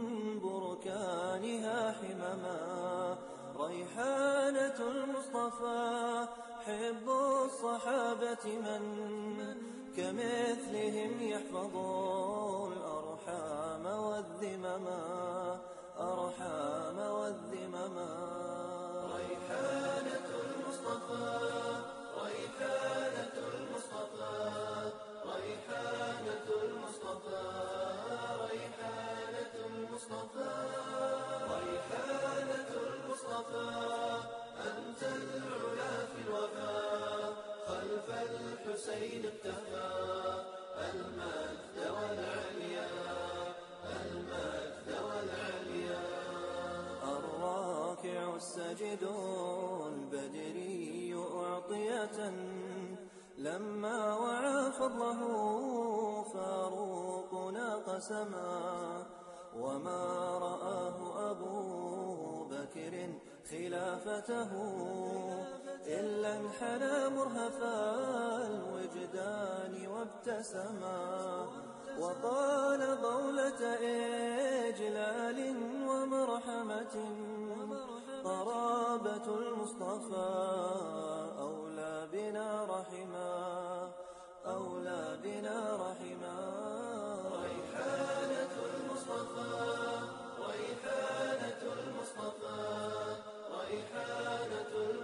بركانها حمما ريحانة المصطفى حب الصحابة من كمثلهم يحفظ الأرحام والذمما أرحام والذمما ريحانة المصطفى ريحانة المصطفى ريحانة المصطفى ريحانة المصطفى ريحانة المصطفى أنت العلا في الوفا خلف الحسين اكتفى المجد والعليا المجد والعليا الراكع السجد البدري أعطية لما وعى فضله فاروقنا قسما وما رآه أبو بكر خلافته إلا انحنى مرهفا الوجدان وابتسما وقال قولة إجلال ومرحمة قرابة المصطفى أولى بنا رحما أولى بنا رحما ريحانة المصطفى ريحانة المصطفى ريحانة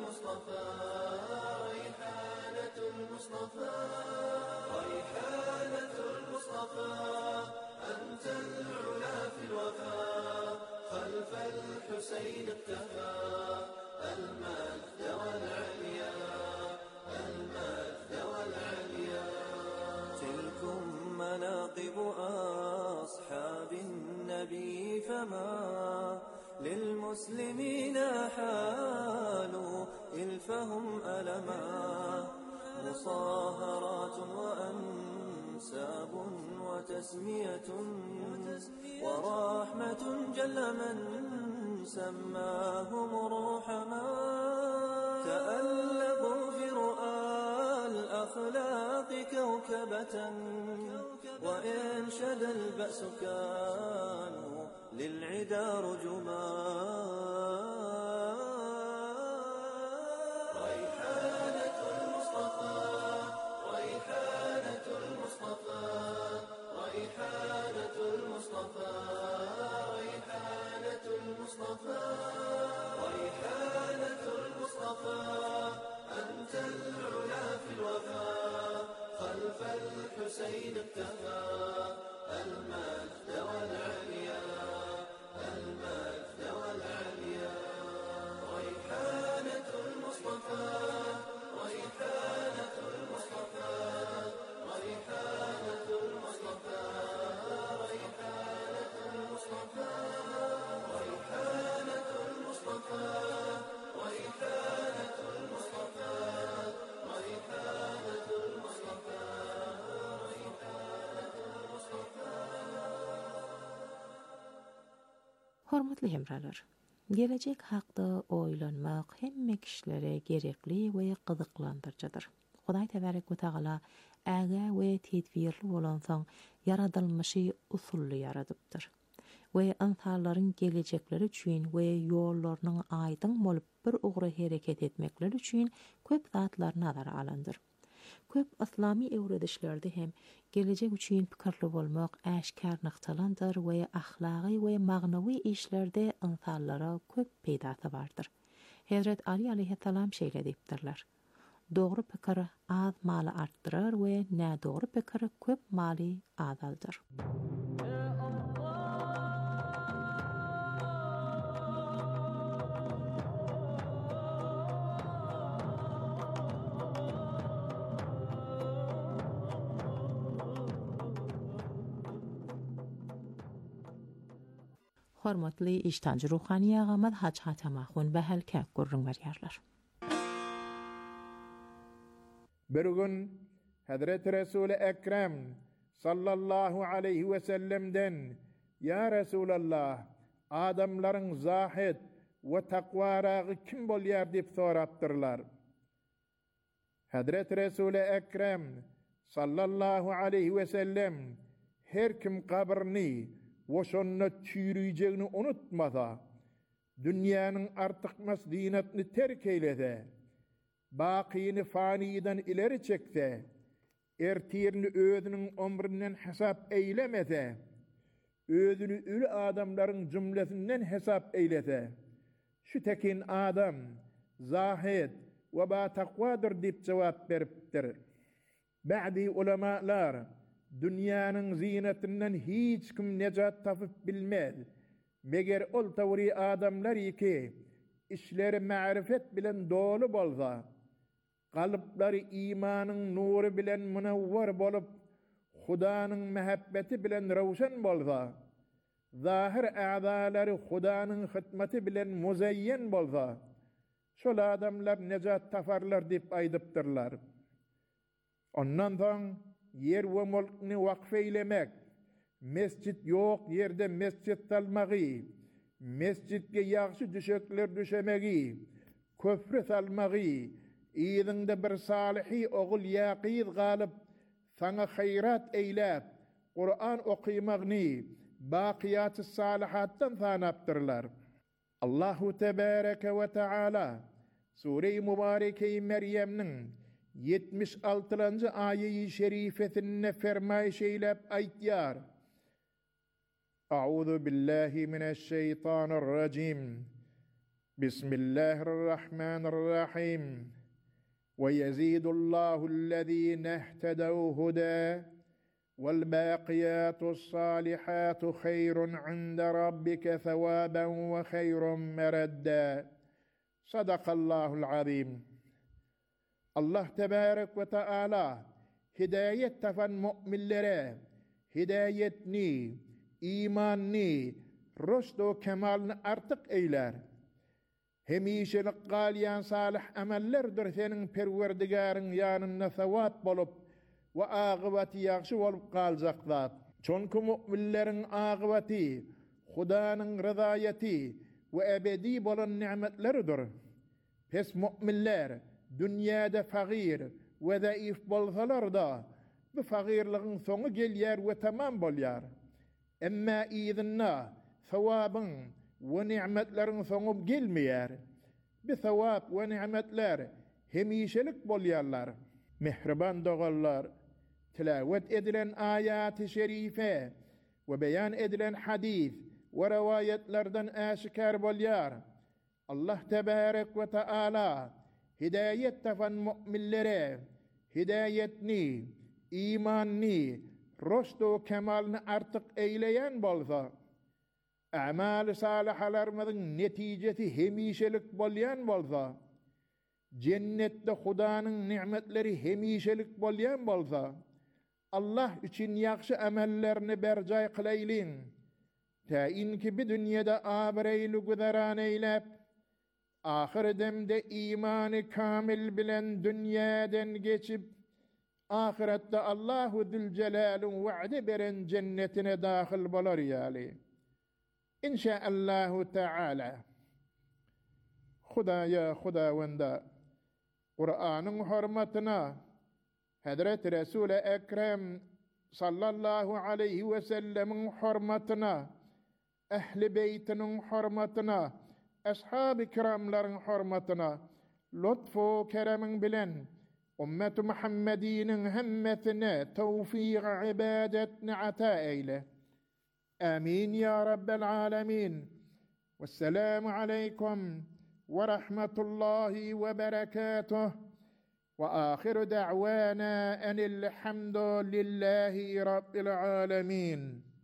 وتسمية ورحمة جل من سماهم رحما تألقوا في رؤى الأخلاق كوكبة وإن شد البأس كانوا للعدا رجما ريحانة المصطفى ريحانة المصطفى ريحانة المصطفى ريحانة المصطفى ريحانة المصطفى أنت العلا في الوفاء خلف الحسين اكتفى المجد والعليا المجد والعليا ريحانة المصطفى ريحانة المصطفى ريحانة المصطفى ريحانة المصطفى ريحانة المصطفى ريحانة المصطفى ريحانة المصطفى Hormatly hemralar, gelecek haqda oylanmak hemme kişilere gerekli we gyzyklandyrjydyr. Hudaý tebarek we taala äge we tedbirli bolansaň yaradylmışy usully yaradypdyr. We insanlaryň gelecekleri üçin we ýollarynyň aýdyň bolup bir ugry hereket etmekleri üçin köp zatlar nazara alandyr. Köp islami öwredişlerde hem gelecek üçin pikirli bolmak äşkar nyktalandyr we ahlaky we magnawy işlerde insanlara köp peýdasy bardyr. Hazrat Ali aleyhisselam şeýle diýipdirler. Dogry pikir az maly artdyrar we nädogry pikir köp maly azaldyr. Hormatly iştancı ruhani ağamad haç hatamahun ve helkak gurrun veriyarlar. Bir gün Hazreti Resul-i Ekrem sallallahu aleyhi ve sellem'den Ya Resulallah adamların zahid ve takvarağı kim bolyar dip soraptırlar. Hazreti Resul-i Ekrem sallallahu aleyhi ve sellem her kim kabrini ve şonna çürüyeceğini unutmasa, dünyanın artıkmas dinatını terk eylese, baqiyini faniden ileri çekse, ertirini özünün ömründen hesap eylemese, özünü ölü adamların cümlesinden hesap eylese, şu tekin adam, zahid ve ba takvadır dip cevap veriptir. Ba'di ulemalar, dünyanın zinetinden hiç kim necat tapıp bilmez. Meger ol tavri adamlar iki, işleri ma'rifet bilen dolu bolsa, kalıpları imanın nuru bilen münevver bolup, Hudanın mehabbeti bilen ravşan bolsa, zahir a'zaları Hudanın hıtmeti bilen muzayyen bolsa, şol adamlar necat tafarlar dip aydıptırlar. Ondan soň yer we mulkny wakfeylemek, mescit yok yerde mescit salmagy, mescitge ýagşy düşekler düşemegi, köfre salmagy, ýygyňda bir salihi ogul ýaqiz galyp, sana hayrat eýläp, Qur'an okuymagyny, baqiyat-ı salihattan sanapdyrlar. Allahu tebareke ve taala Sure-i Mübareke-i Meryem'nin yetmiş altıncı ayeyi şerifetine fermayş eylep aytýar. A'udhu billahi mineşşeytanirracim. Bismillahirrahmanirrahim. Ve yezidullahu-llezîne ihtedev hudâ vel bâqiyatus salihatu hayrun 'inde rabbike sevâben ve hayrun mereddâ. Sadakallahul azim. Allah tebarek ve taala hidayet tafan mu'minlere hidayetni, imanni, rüşd ve kemalni artık eyler. Hemişelik galyan salih amellerdir senin perverdigarın yanına sevap bolup ve aqibati yaxşı bolup qalacaklar. Çünkü müminlerin akıbeti, Hudanın rızayeti ve ebedi bolan nimetleridir. Pes müminler dünyada fakir ve zayıf bolsalar da bu fakirliğin sonu gelýär ve tamam bolýar. Emma izinna savabın ve nimetlerin sonu gelmeýär. Bu savab ve nimetler hemişelik bolýarlar. Mehriban dogallar, tilavet edilen ayat-ı şerife ve beyan edilen hadis ve rivayetlerden aşikar bolýar. Allah tebarek ve taala hidayet tafan müminlere hidayetni, imanni, roşdu kemalni artık eyleyen bolsa, a'mal-ı salihalarımızın neticesi hemişelik bolýan bolsa, cennette Hudanın nimetleri hemişelik bolýan bolsa, Allah için yaxşı amellerini berjay kılaylin. Ta inki bir dünyada abreyli güzeran eylep, ahir demde imanı kamil bilen dünyadan geçip, ahirette Allahu Zülcelal'ın vaadi beren cennetine dahil bolar yali. İnşaallahu Teala. Hudaya Hudavanda, Kur'an'ın hürmetine, Hazreti Resul-i Ekrem sallallahu aleyhi ve sellemin hürmetine, ehli beytinin hürmetine, ashab-ı kiramların hürmetine, lütfu keremin bilen, ümmet-i Muhammedinin hemmetine tevfik ibadetini ata eyle. Amin ya Rabbel alemin. Vesselamu aleykum ve rahmetullahi ve berekatuh. وآخر دعوانا أن الحمد لله رب العالمين.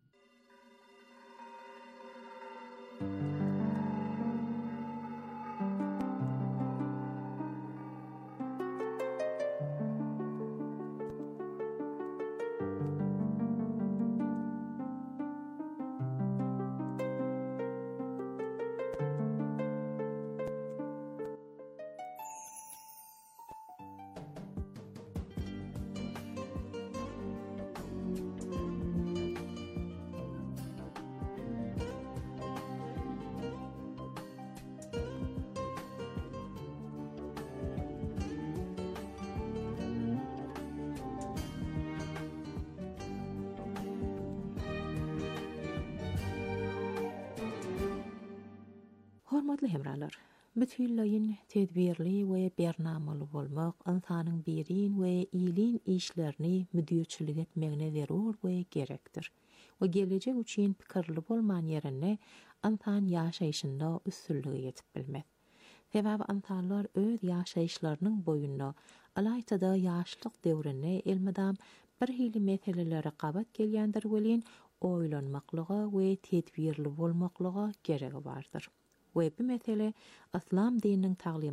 Hormatly hemralar, bütünleyin tedbirli we bernamaly bolmak insanyň birin we iyiliğin işlerini müdürçilik etmegine zerur we gerekdir. We gelecek üçin pikirli bolman ýerine insan ýaşaýşynda üstünlügi ýetip bilmek. Sebäbi insanlar öz ýaşaýşlarynyň boýunda alaytada ýaşlyk döwrüne elmedam bir hili meselelere gabat gelýändir welin oýlanmaklygy we tedbirli bolmaklygy geregi bardyr. Ve bu mesele İslam dininin taglim